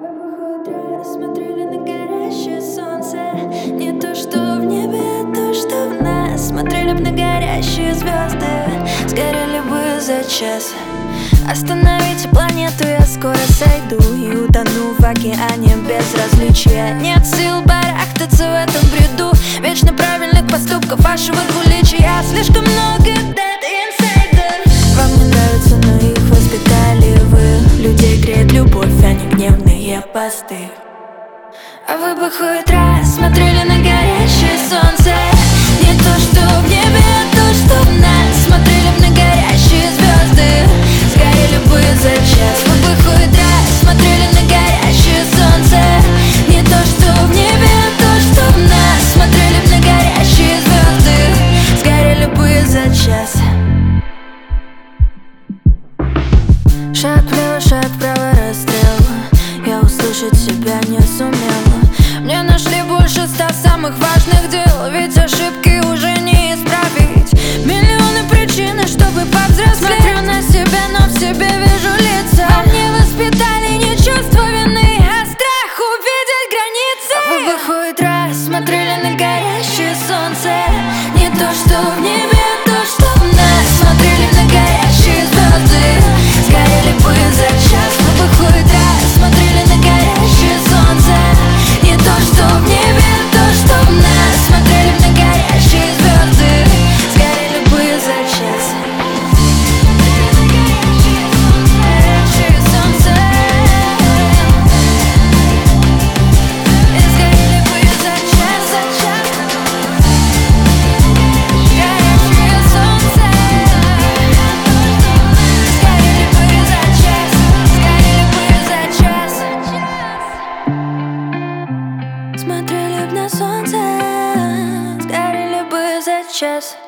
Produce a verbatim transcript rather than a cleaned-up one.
Выбух утра, смотрели на горящее солнце. Не то, что в небе, а то, что в нас. Смотрели б на горящие звезды, сгорели бы за час. Остановите планету, я скоро сойду и утону в океане безразличия. Нет сил барахтаться в этом бреду вечно правильных поступков вашего двуличия. Слишком много dead insider. Вам не нравится, но их воспитали вы. Людей греет любовь, а не гневные посты. А вы бы хоть раз смотрели на горящее солнце. Не то, что в небе, а то, что в нас. Смотрели б на горящие звезды, сгорели бы за час. Вы бы хоть раз смотрели на горящее солнце. Не то, что в небе, а то, что в нас. Смотрели б на горящие звезды, сгорели бы за час. Шаг влево, шаг вправо, расстрел. Я услышать себя не сумела. Мне нашли больше ста самых важных дел, ведь ошибки уже не исправить. Миллионы причин, чтобы повзрослеть. Смотрю на себя, но в себе вижу лица. А мне воспитали не чувство вины, а страх увидеть границы. А вы бы хоть раз смотрели на горящее солнце. Не то, что в небе, а то, что в нас. Смотрели на горящие звезды, сгорели бы за час. Вы бы хоть раз смотрели на горящее солнце. Не то, что в небе, а то, что в нас. Смотрели на горящие звезды, сгорели бы за час. Горящее солнце, и сгорели бы за час, за час. Горящее солнце, сгорели бы за час, сгорели бы за час. Смотрели б на солнце, сгорели бы за час.